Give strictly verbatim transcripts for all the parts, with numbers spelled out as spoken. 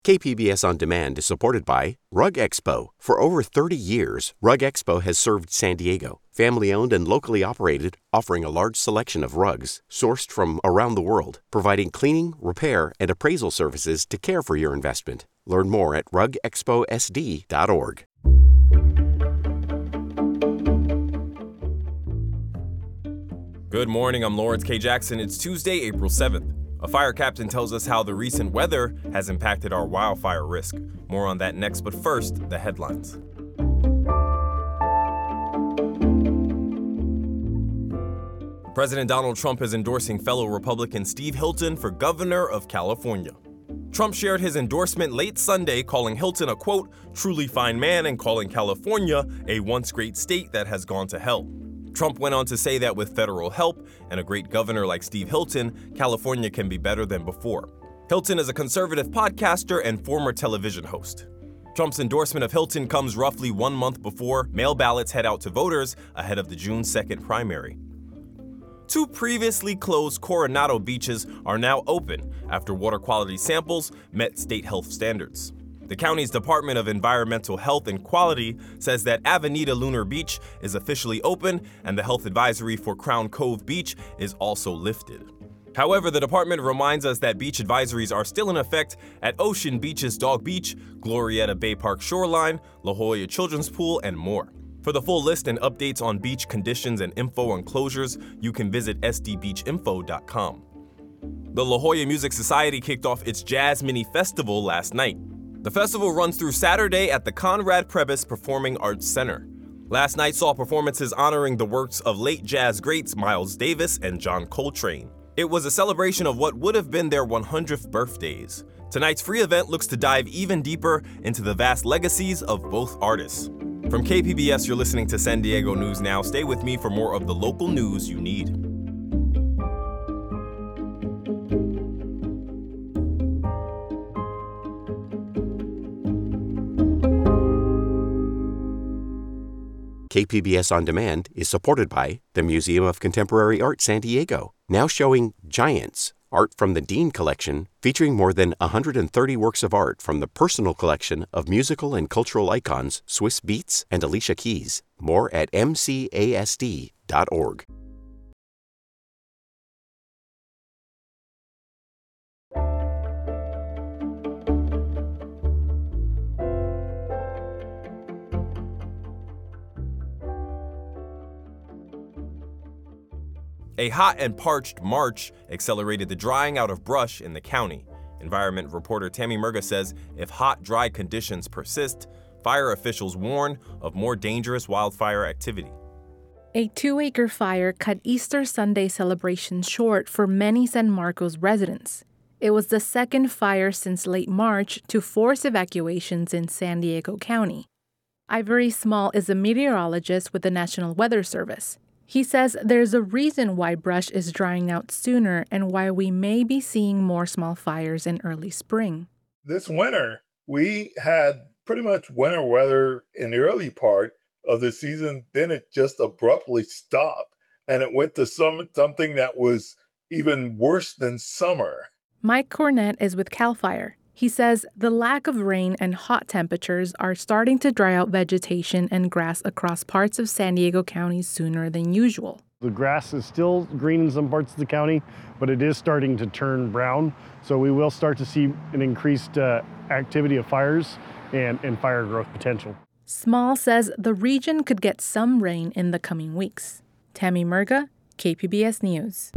K P B S On Demand is supported by Rug Expo. For over thirty years, Rug Expo has served San Diego. Family-owned and locally operated, offering a large selection of rugs sourced from around the world, providing cleaning, repair, and appraisal services to care for your investment. Learn more at rug expo s d dot org. Good morning, I'm Lawrence K. Jackson. It's Tuesday, April seventh. A fire captain tells us how the recent weather has impacted our wildfire risk. More on that next, but first, the headlines. President Donald Trump is endorsing fellow Republican Steve Hilton for governor of California. Trump shared his endorsement late Sunday, calling Hilton a, quote, truly fine man and calling California a once great state that has gone to hell. Trump went on to say that with federal help and a great governor like Steve Hilton, California can be better than before. Hilton is a conservative podcaster and former television host. Trump's endorsement of Hilton comes roughly one month before mail ballots head out to voters ahead of the June second primary. Two previously closed Coronado beaches are now open after water quality samples met state health standards. The county's Department of Environmental Health and Quality says that Avenida Lunar Beach is officially open and the health advisory for Crown Cove Beach is also lifted. However, the department reminds us that beach advisories are still in effect at Ocean Beach's Dog Beach, Glorietta Bay Park Shoreline, La Jolla Children's Pool, and more. For the full list and updates on beach conditions and info on closures, you can visit s d beach info dot com. The La Jolla Music Society kicked off its Jazz Mini Festival last night. The festival runs through Saturday at the Conrad Prebys Performing Arts Center. Last night saw performances honoring the works of late jazz greats Miles Davis and John Coltrane. It was a celebration of what would have been their one hundredth birthdays. Tonight's free event looks to dive even deeper into the vast legacies of both artists. From K P B S, you're listening to San Diego News Now. Stay with me for more of the local news you need. K P B S On Demand is supported by the Museum of Contemporary Art San Diego, now showing Giants, art from the Dean Collection, featuring more than one hundred thirty works of art from the personal collection of musical and cultural icons Swiss Beats and Alicia Keys. More at m c a s d dot org. A hot and parched March accelerated the drying out of brush in the county. Environment reporter Tammy Murga says if hot, dry conditions persist, fire officials warn of more dangerous wildfire activity. A two-acre fire cut Easter Sunday celebrations short for many San Marcos residents. It was the second fire since late March to force evacuations in San Diego County. Ivory Small is a meteorologist with the National Weather Service. He says there's a reason why brush is drying out sooner and why we may be seeing more small fires in early spring. This winter, we had pretty much winter weather in the early part of the season. Then it just abruptly stopped, and it went to some, something that was even worse than summer. Mike Cornett is with CAL FIRE. He says the lack of rain and hot temperatures are starting to dry out vegetation and grass across parts of San Diego County sooner than usual. The grass is still green in some parts of the county, but it is starting to turn brown. So we will start to see an increased uh, activity of fires and, and fire growth potential. Small says the region could get some rain in the coming weeks. Tammy Murga, K P B S News.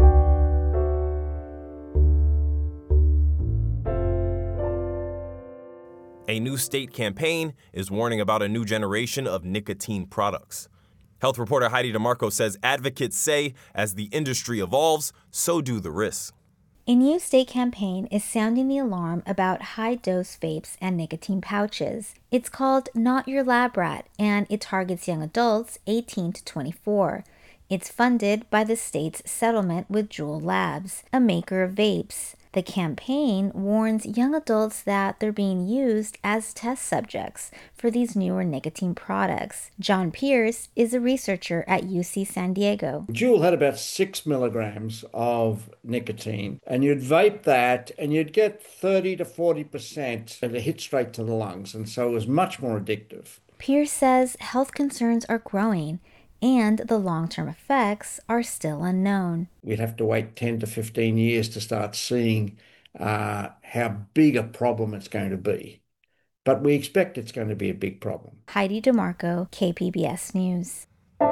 A new state campaign is warning about a new generation of nicotine products. Health reporter Heidi DeMarco says advocates say as the industry evolves, so do the risks. A new state campaign is sounding the alarm about high-dose vapes and nicotine pouches. It's called Not Your Lab Rat, and it targets young adults eighteen to twenty-four. It's funded by the state's settlement with Juul Labs, a maker of vapes. The campaign warns young adults that they're being used as test subjects for these newer nicotine products. John Pierce is a researcher at U C San Diego. Juul had about six milligrams of nicotine, and you'd vape that and you'd get thirty to forty percent and it hit straight to the lungs, and so it was much more addictive. Pierce says health concerns are growing and the long-term effects are still unknown. We'd have to wait ten to fifteen years to start seeing uh, how big a problem it's going to be. But we expect it's going to be a big problem. Heidi DeMarco, K P B S News.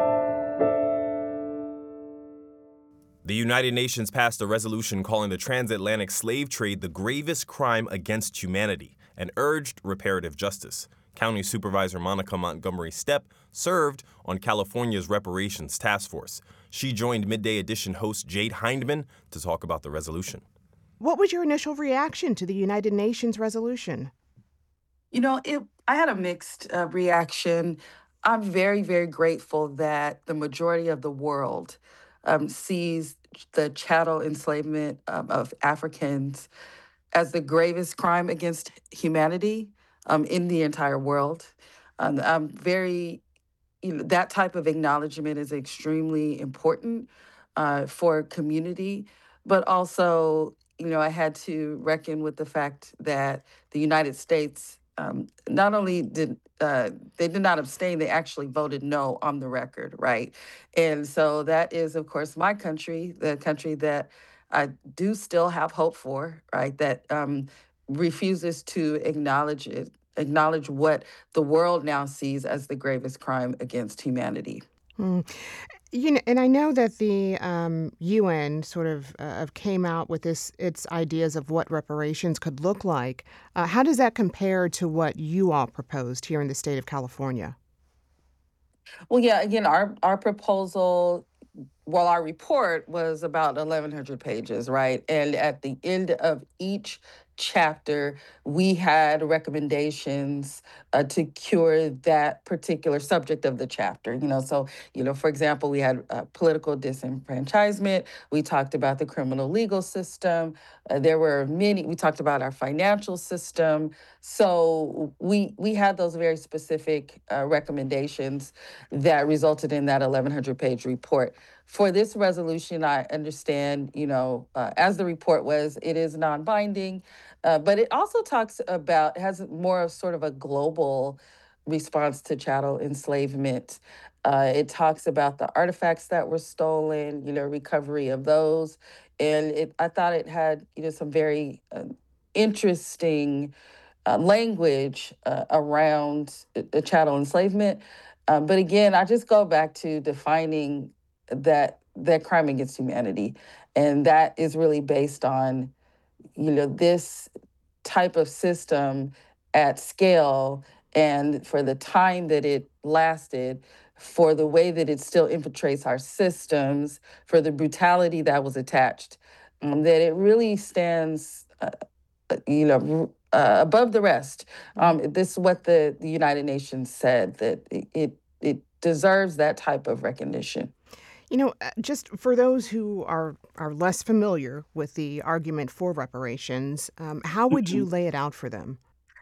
The United Nations passed a resolution calling the transatlantic slave trade the gravest crime against humanity and urged reparative justice. County Supervisor Monica Montgomery Stepp served on California's reparations task force. She joined Midday Edition host Jade Hindman to talk about the resolution. What was your initial reaction to the United Nations resolution? You know, it, I had a mixed uh, reaction. I'm very, very grateful that the majority of the world um, sees the chattel enslavement um, of Africans as the gravest crime against humanity um, in the entire world. Um, I'm very, you know, that type of acknowledgement is extremely important uh, for a community, but also, you know, I had to reckon with the fact that the United States um, not only did uh, they did not abstain, they actually voted no on the record, right? And so that is, of course, my country, the country that I do still have hope for, right? That um, refuses to acknowledge it, acknowledge what the world now sees as the gravest crime against humanity. Mm. You know, and I know that the um, U N sort of uh, came out with this its ideas of what reparations could look like. Uh, how does that compare to what you all proposed here in the state of California? Well, yeah, again, our our proposal, well, our report was about eleven hundred pages, right? And at the end of each chapter, we had recommendations uh, to cure that particular subject of the chapter. You know, so, you know, for example, we had uh, political disenfranchisement. We talked about the criminal legal system. Uh, there were many, we talked about our financial system. So we we had those very specific uh, recommendations that resulted in that eleven hundred page report. For this resolution, I understand, you know, uh, as the report was, it is non-binding, uh, but it also talks about, has more of sort of a global response to chattel enslavement. Uh, it talks about the artifacts that were stolen, you know, recovery of those. And it, I thought it had, you know, some very uh, interesting uh, language uh, around the chattel enslavement. Um, but again, I just go back to defining that that crime against humanity. And that is really based on, you know, this type of system at scale and for the time that it lasted, for the way that it still infiltrates our systems, for the brutality that was attached, um, that it really stands, uh, you know, uh, above the rest. Um, this is what the, the United Nations said, that it, it, it deserves that type of recognition. You know, just for those who are, are less familiar with the argument for reparations, um, how would you lay it out for them?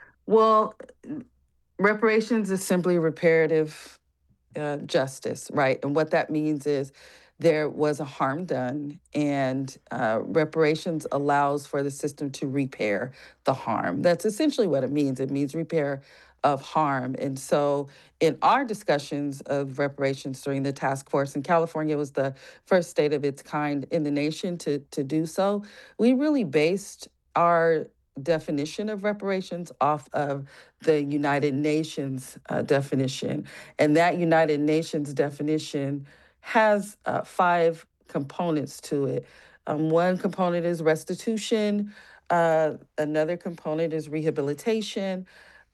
Well, reparations is simply reparative uh, justice, right? And what that means is there was a harm done, and uh, reparations allows for the system to repair the harm. That's essentially what it means. It means repair of harm. And so in our discussions of reparations during the task force, and California was the first state of its kind in the nation to, to do so, we really based our definition of reparations off of the United Nations uh, definition. And that United Nations definition has uh, five components to it. Um, one component is restitution. Uh, another component is rehabilitation.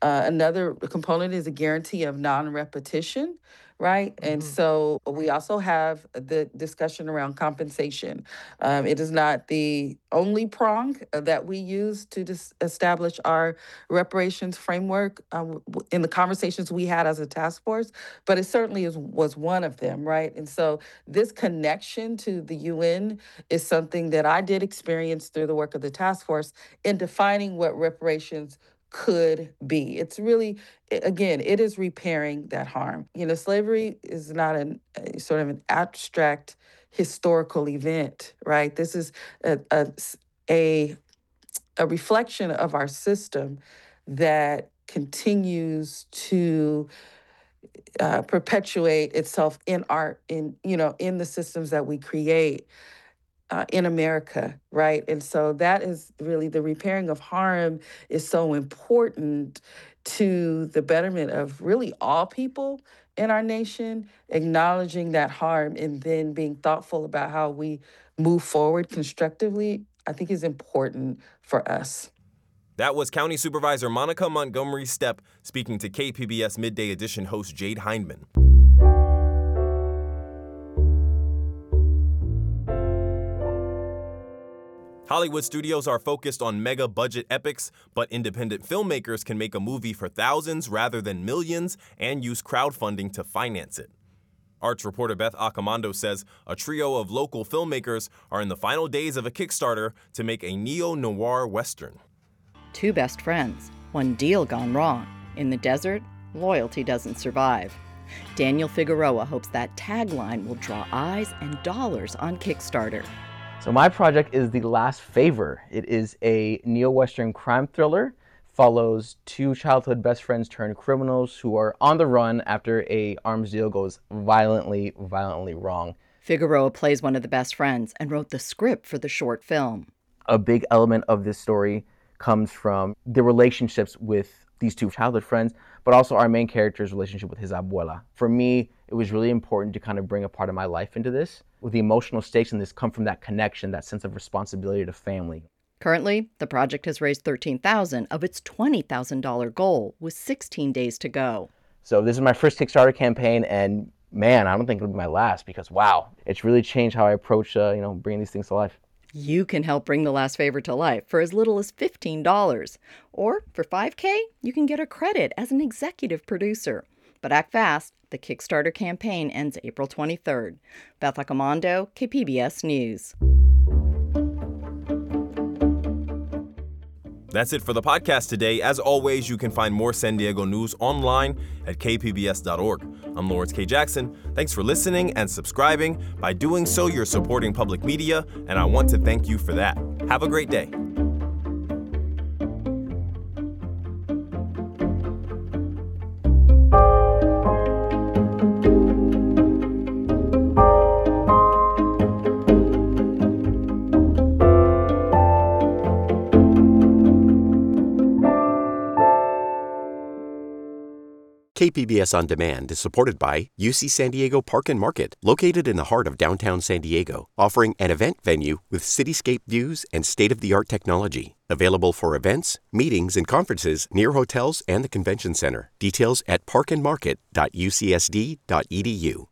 Uh, another component is a guarantee of non-repetition, right? Mm-hmm. And so we also have the discussion around compensation. Um, it is not the only prong that we use to dis- establish our reparations framework um, in the conversations we had as a task force, but it certainly is, was one of them, right? And so this connection to the U N is something that I did experience through the work of the task force in defining what reparations could be. It's really, again, it is repairing that harm. You know, slavery is not an a, sort of an abstract historical event, right? This is a, a, a, a reflection of our system that continues to uh, perpetuate itself in our, in, you know, in the systems that we create. Uh, in America, right? And so that is really the repairing of harm is so important to the betterment of really all people in our nation, acknowledging that harm and then being thoughtful about how we move forward constructively, I think is important for us. That was County Supervisor Monica Montgomery Stepp speaking to K P B S Midday Edition host Jade Hindman. Hollywood studios are focused on mega-budget epics, but independent filmmakers can make a movie for thousands rather than millions and use crowdfunding to finance it. Arts reporter Beth Accomando says a trio of local filmmakers are in the final days of a Kickstarter to make a neo-noir Western. Two best friends, one deal gone wrong. In the desert, loyalty doesn't survive. Daniel Figueroa hopes that tagline will draw eyes and dollars on Kickstarter. So my project is The Last Favor. It is a neo-Western crime thriller, follows two childhood best friends turned criminals who are on the run after a arms deal goes violently, violently wrong. Figueroa plays one of the best friends and wrote the script for the short film. A big element of this story comes from the relationships with these two childhood friends, but also our main character's relationship with his abuela. For me, it was really important to kind of bring a part of my life into this. With the emotional stakes in this come from that connection, that sense of responsibility to family. Currently, the project has raised thirteen thousand dollars of its twenty thousand dollars goal, with sixteen days to go. So this is my first Kickstarter campaign, and man, I don't think it'll be my last because, wow, it's really changed how I approach, uh, you know, bringing these things to life. You can help bring The Last Favor to life for as little as fifteen dollars. Or for five K, you can get a credit as an executive producer. But act fast. The Kickstarter campaign ends April twenty-third. Beth Accomando, K P B S News. That's it for the podcast today. As always, you can find more San Diego news online at k p b s dot org. I'm Lawrence K. Jackson. Thanks for listening and subscribing. By doing so, you're supporting public media, and I want to thank you for that. Have a great day. K P B S On Demand is supported by U C San Diego Park and Market, located in the heart of downtown San Diego, offering an event venue with cityscape views and state-of-the-art technology. Available for events, meetings, and conferences near hotels and the convention center. Details at park and market dot u c s d dot e d u.